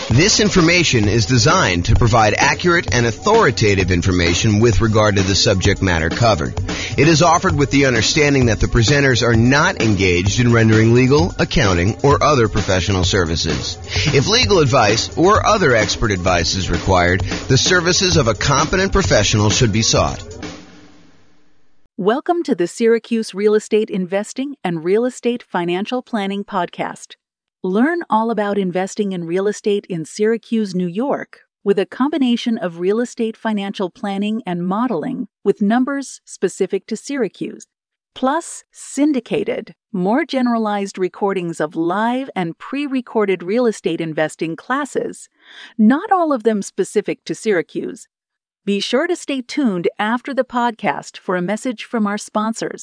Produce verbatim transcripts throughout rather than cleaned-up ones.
This information is designed to provide accurate and authoritative information with regard to the subject matter covered. It is offered with the understanding that the presenters are not engaged in rendering legal, accounting, or other professional services. If legal advice or other expert advice is required, the services of a competent professional should be sought. Welcome to the Syracuse Real Estate Investing and Real Estate Financial Planning Podcast. Learn all about investing in real estate in Syracuse, New York, with a combination of real estate financial planning and modeling with numbers specific to Syracuse, plus syndicated, more generalized recordings of live and pre-recorded real estate investing classes, not all of them specific to Syracuse. Be sure to stay tuned after the podcast for a message from our sponsors.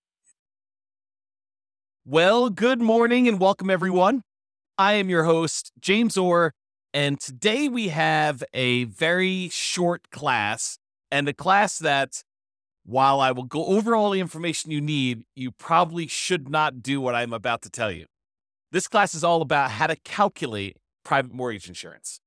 Well, good morning and welcome, everyone. I am your host, James Orr, and today we have a very short class, and a class that, while I will go over all the information you need, you probably should not do what I'm about to tell you. This class is all about how to calculate private mortgage insurance.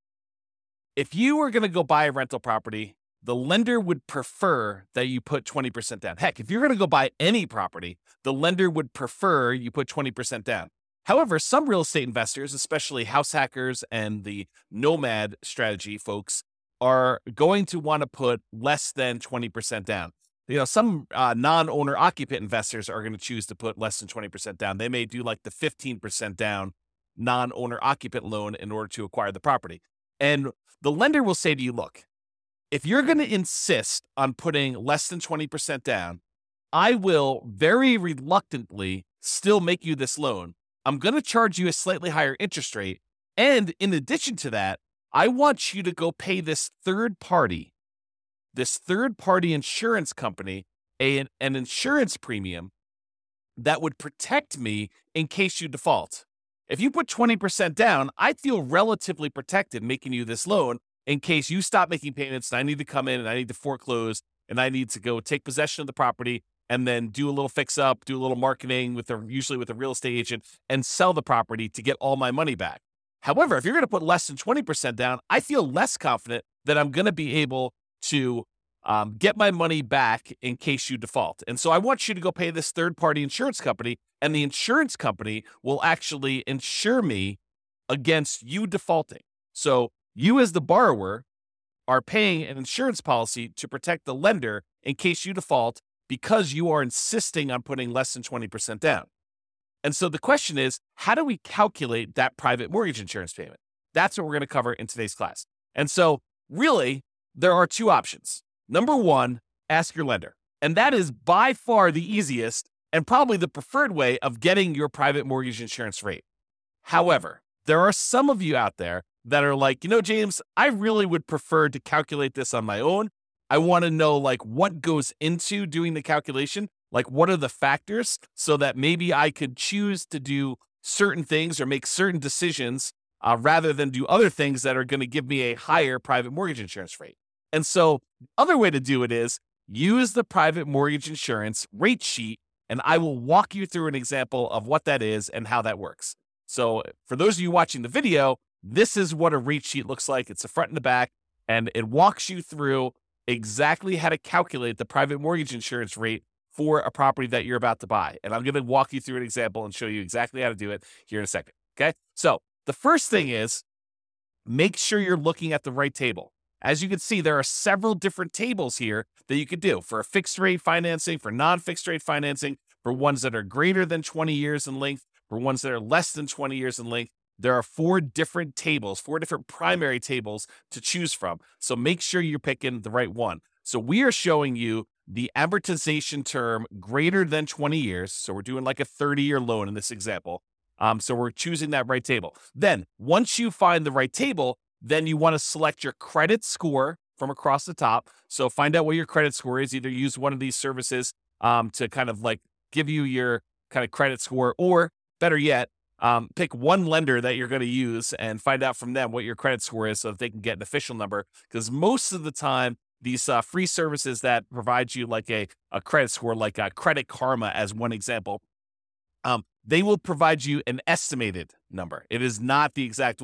If you are going to go buy a rental property, the lender would prefer that you put twenty percent down. Heck, if you're going to go buy any property, the lender would prefer you put twenty percent down. However, some real estate investors, especially house hackers and the nomad strategy folks, are going to want to put less than twenty percent down. You know, some uh, non-owner occupant investors are going to choose to put less than twenty percent down. They may do like the fifteen percent down non-owner occupant loan in order to acquire the property. And the lender will say to you, look, if you're going to insist on putting less than twenty percent down, I will very reluctantly still make you this loan. I'm going to charge you a slightly higher interest rate. And in addition to that, I want you to go pay this third party, this third party insurance company, a, an insurance premium that would protect me in case you default. If you put twenty percent down, I feel relatively protected making you this loan in case you stop making payments and I need to come in and I need to foreclose and I need to go take possession of the property and then do a little fix up, do a little marketing with a, usually with a real estate agent, and sell the property to get all my money back. However, if you're going to put less than twenty percent down, I feel less confident that I'm going to be able to um, get my money back in case you default. And so I want you to go pay this third-party insurance company, and the insurance company will actually insure me against you defaulting. So you as the borrower are paying an insurance policy to protect the lender in case you default, because you are insisting on putting less than twenty percent down. And so the question is, how do we calculate that private mortgage insurance payment? That's what we're going to cover in today's class. And so really, there are two options. Number one, ask your lender. And that is by far the easiest and probably the preferred way of getting your private mortgage insurance rate. However, there are some of you out there that are like, you know, James, I really would prefer to calculate this on my own. I want to know like what goes into doing the calculation, like what are the factors so that maybe I could choose to do certain things or make certain decisions uh, rather than do other things that are going to give me a higher private mortgage insurance rate. And so the other way to do it is use the private mortgage insurance rate sheet, and I will walk you through an example of what that is and how that works. So for those of you watching the video, this is what a rate sheet looks like. It's the front and the back, and it walks you through exactly how to calculate the private mortgage insurance rate for a property that you're about to buy. And I'm going to walk you through an example and show you exactly how to do it here in a second. Okay. So the first thing is make sure you're looking at the right table. As you can see, there are several different tables here that you could do for a fixed rate financing, for non-fixed rate financing, for ones that are greater than twenty years in length, for ones that are less than twenty years in length. There are four different tables, four different primary tables to choose from. So make sure you're picking the right one. So we are showing you the amortization term greater than twenty years. So we're doing like a thirty year loan in this example. Um, so we're choosing that right table. Then once you find the right table, then you want to select your credit score from across the top. So find out what your credit score is. Either use one of these services um, to kind of like give you your kind of credit score, or better yet, Um, pick one lender that you're going to use and find out from them what your credit score is so that they can get an official number. Because most of the time, these uh, free services that provide you like a, a credit score, like a Credit Karma as one example, um, they will provide you an estimated number. It is not the exact one.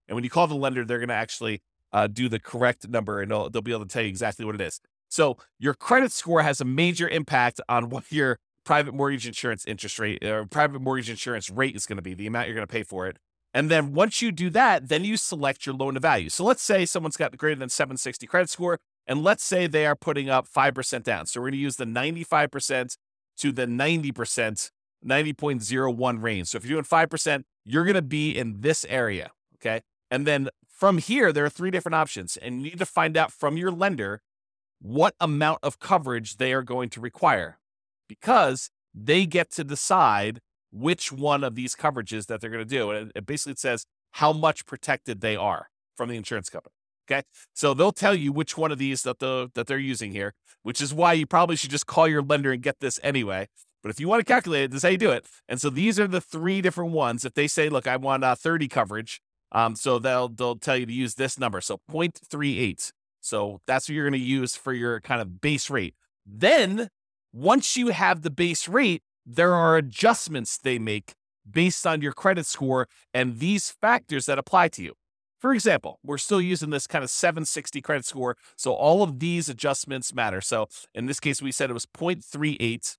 And when you call the lender, they're going to actually uh, do the correct number, and they'll, they'll be able to tell you exactly what it is. So your credit score has a major impact on what your private mortgage insurance interest rate or private mortgage insurance rate is going to be, the amount you're going to pay for it. And then once you do that, then you select your loan to value. So let's say someone's got greater than seven sixty credit score, and let's say they are putting up five percent down. So we're going to use the ninety-five percent to the ninety percent, ninety point zero one range. So if you're doing five percent, you're going to be in this area, okay? And then from here, there are three different options, and you need to find out from your lender what amount of coverage they are going to require, because they get to decide which one of these coverages that they're going to do. And it basically says how much protected they are from the insurance company. Okay. So they'll tell you which one of these that the, that they're using here, which is why you probably should just call your lender and get this anyway. But if you want to calculate it, this is how you do it. And so these are the three different ones. If they say, look, I want uh, thirty coverage. Um, so they'll, they'll tell you to use this number. So zero point three eight. So that's what you're going to use for your kind of base rate. Then once you have the base rate, there are adjustments they make based on your credit score and these factors that apply to you. For example, we're still using this kind of seven sixty credit score, so all of these adjustments matter. So in this case, we said it was zero point three eight.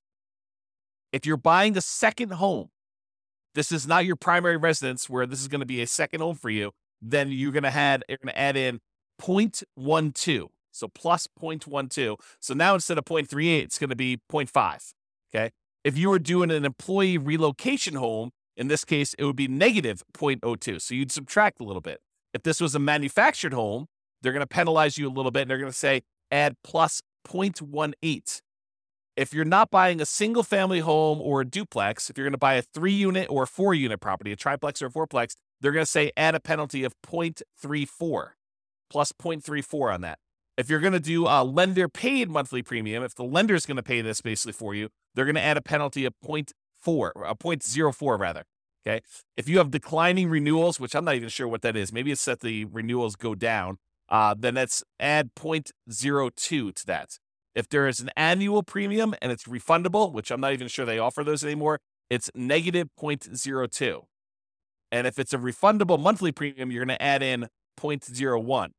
If you're buying a second home, this is not your primary residence where this is going to be a second home for you, then you're going to add, you're going to add in zero point one two. So plus zero point one two. So now instead of zero point three eight, it's going to be zero point five. Okay. If you were doing an employee relocation home, in this case, it would be negative zero point zero two. So you'd subtract a little bit. If this was a manufactured home, they're going to penalize you a little bit, and they're going to say add plus zero point one eight. If you're not buying a single family home or a duplex, if you're going to buy a three unit or four unit property, a triplex or a fourplex, they're going to say add a penalty of zero point three four, plus zero point three four on that. If you're going to do a lender paid monthly premium, if the lender is going to pay this basically for you, they're going to add a penalty of zero point four, a zero point zero four rather. Okay. If you have declining renewals, which I'm not even sure what that is, maybe it's that the renewals go down, uh, then that's add zero point zero two to that. If there is an annual premium and it's refundable, which I'm not even sure they offer those anymore, it's negative zero point zero two. And if it's a refundable monthly premium, you're going to add in zero point zero one.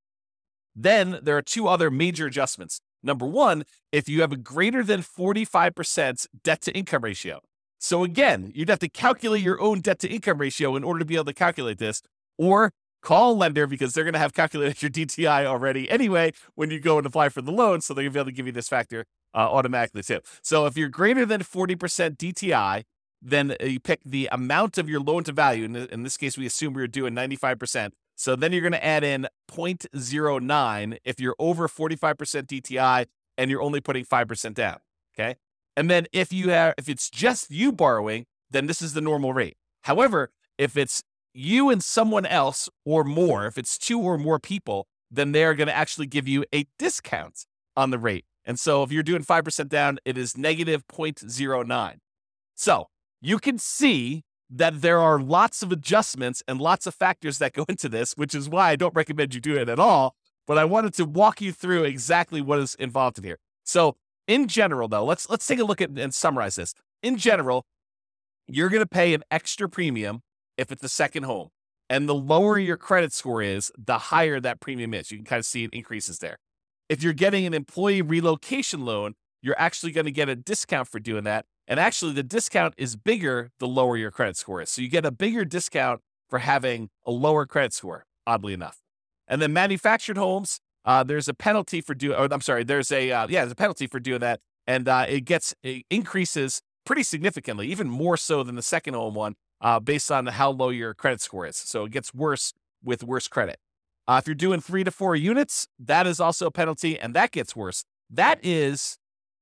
Then there are two other major adjustments. Number one, if you have a greater than forty-five percent debt to income ratio. So again, you'd have to calculate your own debt to income ratio in order to be able to calculate this, or call a lender because they're going to have calculated your D T I already anyway when you go and apply for the loan. So they're going to be able to give you this factor uh, automatically too. So if you're greater than forty percent D T I, then you pick the amount of your loan to value. In, in this case, we assume we we're doing ninety-five percent. So then you're going to add in zero point zero nine if you're over forty-five percent D T I and you're only putting five percent down. Okay. And then if you have, if it's just you borrowing, then this is the normal rate. However, if it's you and someone else or more, if it's two or more people, then they're going to actually give you a discount on the rate. And so if you're doing five percent down, it is negative zero point zero nine. So you can see that there are lots of adjustments and lots of factors that go into this, which is why I don't recommend you do it at all. But I wanted to walk you through exactly what is involved in here. So in general, though, let's let's take a look at and summarize this. In general, you're going to pay an extra premium if it's a second home. And the lower your credit score is, the higher that premium is. You can kind of see it increases there. If you're getting an employee relocation loan, you're actually going to get a discount for doing that. And actually, the discount is bigger the lower your credit score is. So you get a bigger discount for having a lower credit score, oddly enough. And then manufactured homes, uh, there's a penalty for doing, or I'm sorry, there's a, uh, yeah, there's a penalty for doing that. And uh, it gets, it increases pretty significantly, even more so than the second home one, uh, based on how low your credit score is. So it gets worse with worse credit. Uh, if you're doing three to four units, that is also a penalty, and that gets worse. That is,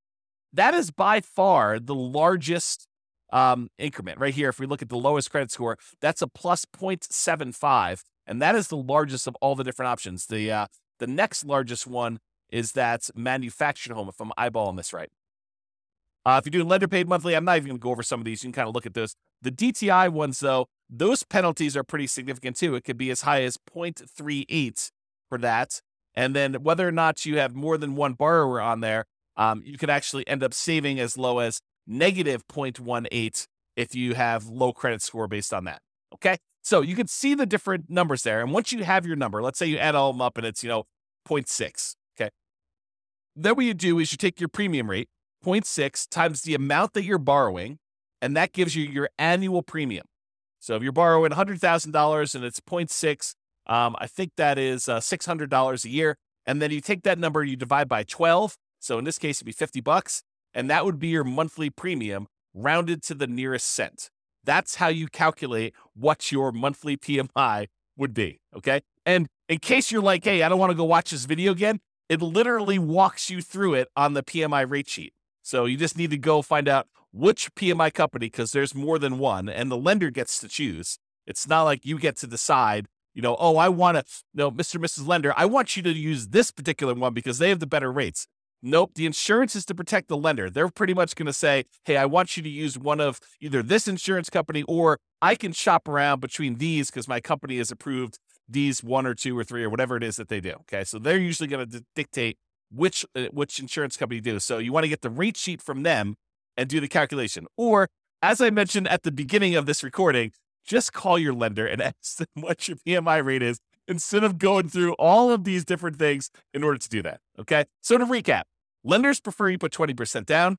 that is by far the largest um, increment right here. If we look at the lowest credit score, that's a plus zero point seven five, and that is the largest of all the different options. The uh, the next largest one is that manufactured home, if I'm eyeballing this right. Uh, if you're doing lender paid monthly, I'm not even going to go over some of these. You can kind of look at those. The D T I ones, though, those penalties are pretty significant too. It could be as high as zero point three eight for that. And then whether or not you have more than one borrower on there, um, you could actually end up saving as low as negative zero point one eight if you have low credit score based on that. Okay. So you can see the different numbers there. And once you have your number, let's say you add all of them up and it's, you know, zero point six. Okay. Then what you do is you take your premium rate, zero point six times the amount that you're borrowing, and that gives you your annual premium. So if you're borrowing one hundred thousand dollars and it's zero point six, um, I think that is uh, six hundred dollars a year. And then you take that number, you divide by twelve. So in this case, it'd be fifty bucks. And that would be your monthly premium rounded to the nearest cent. That's how you calculate what your monthly P M I would be, okay? And in case you're like, hey, I don't want to go watch this video again, it literally walks you through it on the P M I rate sheet. So you just need to go find out which P M I company, because there's more than one, and the lender gets to choose. It's not like you get to decide, you know, oh, I want to, no, Mister and Missus Lender, I want you to use this particular one because they have the better rates. Nope, the insurance is to protect the lender. They're pretty much going to say, hey, I want you to use one of either this insurance company, or I can shop around between these because my company has approved these one or two or three or whatever it is that they do. Okay, so they're usually going to d- dictate which uh, which insurance company do. So you want to get the rate sheet from them and do the calculation. Or, as I mentioned at the beginning of this recording, just call your lender and ask them what your P M I rate is instead of going through all of these different things in order to do that. Okay, so to recap, lenders prefer you put twenty percent down.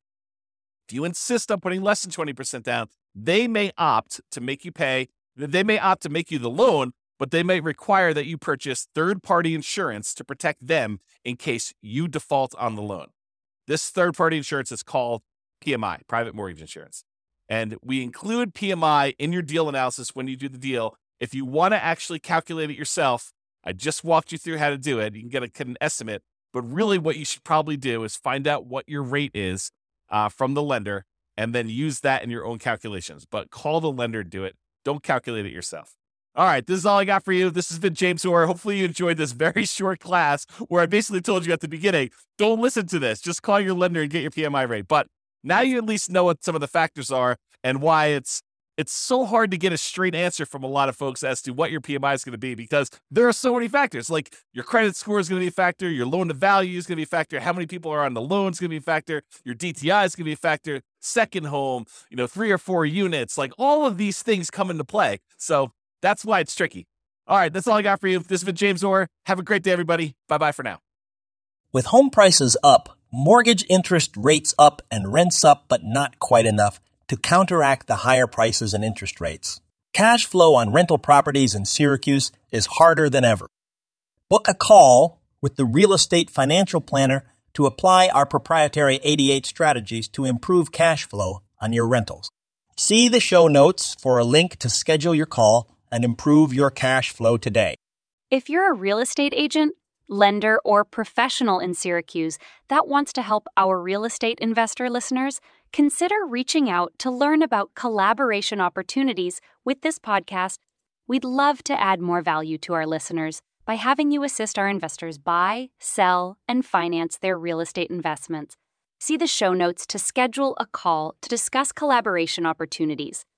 If you insist on putting less than twenty percent down, they may opt to make you pay. They may opt to make you the loan, but they may require that you purchase third-party insurance to protect them in case you default on the loan. This third-party insurance is called P M I, private mortgage insurance. And we include P M I in your deal analysis when you do the deal. If you want to actually calculate it yourself, I just walked you through how to do it. You can get, a, get an estimate. But really what you should probably do is find out what your rate is uh, from the lender and then use that in your own calculations. But call the lender and do it. Don't calculate it yourself. All right, this is all I got for you. This has been James Orr. Hopefully you enjoyed this very short class where I basically told you at the beginning, don't listen to this. Just call your lender and get your P M I rate. But now you at least know what some of the factors are and why it's it's so hard to get a straight answer from a lot of folks as to what your P M I is going to be, because there are so many factors. Like your credit score is going to be a factor, your loan to value is going to be a factor, how many people are on the loan is going to be a factor, your D T I is going to be a factor, second home, you know, three or four units, like all of these things come into play. So that's why it's tricky. All right, that's all I got for you. This has been James Orr. Have a great day, everybody. Bye-bye for now. With home prices up, mortgage interest rates up, and rents up, but not quite enough to counteract the higher prices and interest rates, cash flow on rental properties in Syracuse is harder than ever. Book a call with the Real Estate Financial Planner to apply our proprietary eighty-eight strategies to improve cash flow on your rentals. See the show notes for a link to schedule your call and improve your cash flow today. If you're a real estate agent, lender, or professional in Syracuse that wants to help our real estate investor listeners, consider reaching out to learn about collaboration opportunities with this podcast. We'd love to add more value to our listeners by having you assist our investors buy, sell, and finance their real estate investments. See the show notes to schedule a call to discuss collaboration opportunities.